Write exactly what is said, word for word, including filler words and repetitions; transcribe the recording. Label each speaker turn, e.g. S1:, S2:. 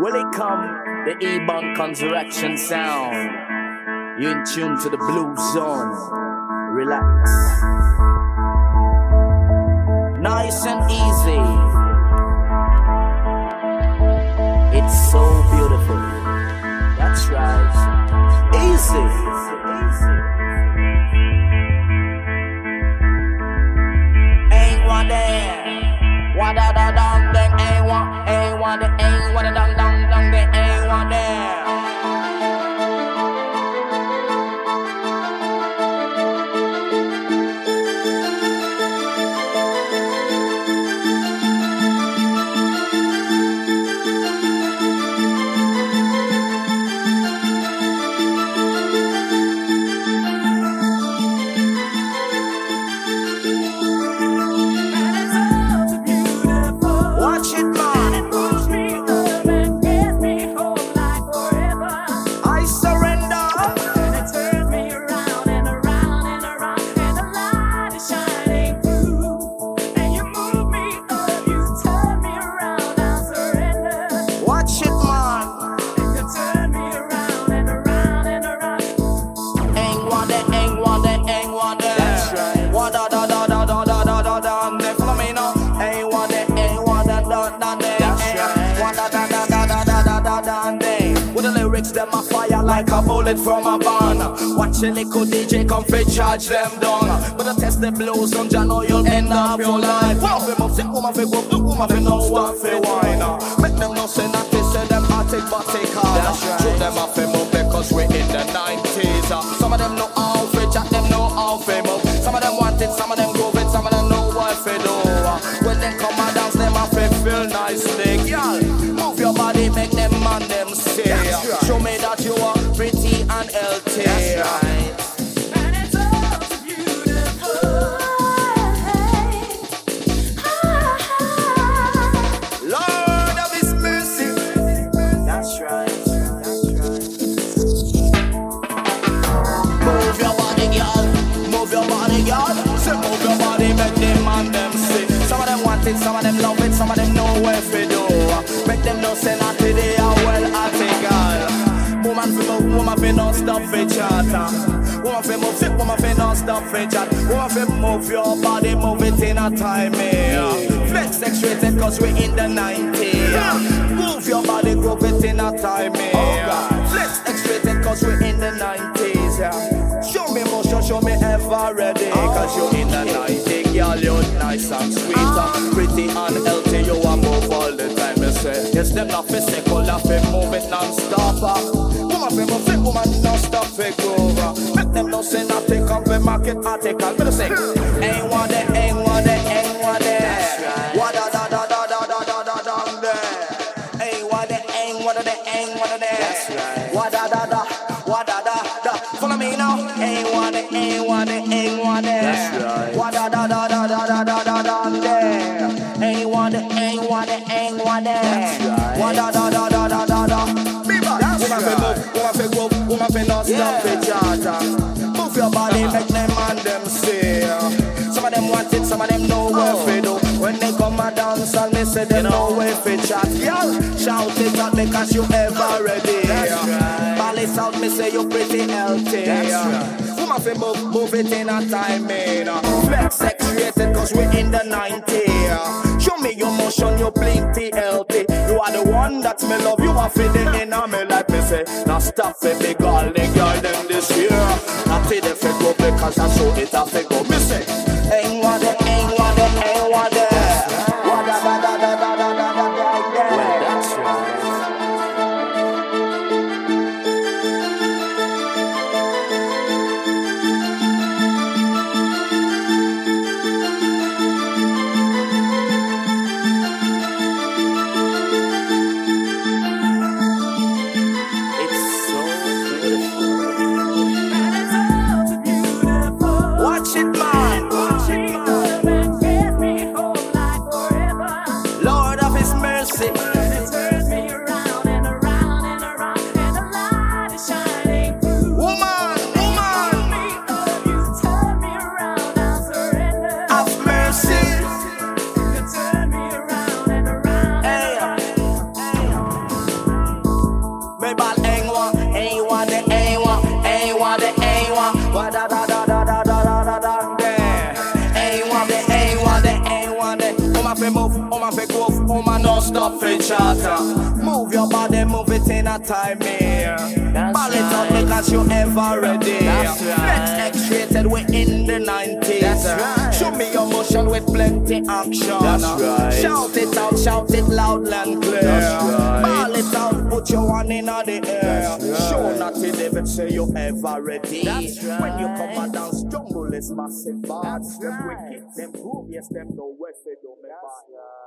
S1: Will it come? The E-Bunk Consurrection sound. You in tune to the Blue Zone. Relax. Nice and easy. It's so beautiful. That's right. Easy. Ain't one there. What da da dong dang ain't one, ain't one the ain't what a dong dong dong they ain't one there. Them a fire like a bullet from a gun. Watch a little D J come fi charge them down. But I test the blues on Jah, know you'll end up your life. Woman fi move, say woman fi go, woman fi know what fi wine. Make them know say not this, say them a take but take hard. Show them a fi move because we in the nineties. Some of them know how fi chat, them know how fi move. Some of them want it, some of them groove it, some of them know what fi do. When they come and dance, them a fi feel nicely. Girl, move your body, make them man them say. Show me that you are pretty and healthy. That's right. And it's all so beautiful. Lord of His mercy. That's right. That's right. Move your body, girl. Move your body, girl. Say move your body, make them man them see. Some of them want it, some of them love it, some of them know where to do. Make them know say not today, how well I take all. Woman fi move, woman fi non stop fi chat. Woman fi move, fit woman fi non stop fi chat. Woman fi move your body, move it in a time. Yeah. Flex X-rated cause we in the nineties. Yeah. Move your body, groove it in a time. Yeah. Flex X-rated cause we in the nineties. Yeah. Show me motion, show me ever ready. Cause you in the nineties, girl, you're nice and sweet. Pretty and healthy, you a move all the time. Me say, yes, them not physical, not fi move it non-stop. Woman fi move it, woman non-stop fi groove. Make them know say not take up the market article. Me say, ain't one there, ain't one there, ain't one there. What da da da da da da da da da there. Ain't one there, ain't one there, ain't one there. That's right. What da da da, what da da da. Follow me now. Ain't one there, ain't one there, ain't one there. That's right. What da da da da da da da da da there. Ain't one there, ain't one there, ain't one there. That's right. What da da da da da da da. Woman fi move, woman fi go, woman fi not stop fi chat. Move your body, make them and them see. Some of them want it, some of them know where fi do. When they come and dance and me say they know where fi chat. Y'all shout it out because you ever ready. Balance out, me say you pretty healthy. Woman fi move, move it in a time. Flex X-rated cause we in the nineties. Show me your motion, you plenty healthy. You are the one that me love, you are feeling in a me like me say. Now stop it, big girl, the girl them this year. Not till they fit go because I saw it a fit go. Me say, ain't one there, ain't one there, ain't one there. What da da da da da da da da da. Well, that's right. Watch it up for chatter. Move your body, move it in a time here. Ball it up because you ever ready. That's right. Let's X-rated, we in the nineties. That's right. Show me your motion with plenty action. That's right. Shout it out, shout it loud and clear. That's right. Ball it out, put your one in the air. Right. Show not to David say you ever ready. That's right. When you come and dance, jungle is massive. That's right. Them wicked, them groove, yes, them know where they do me bad.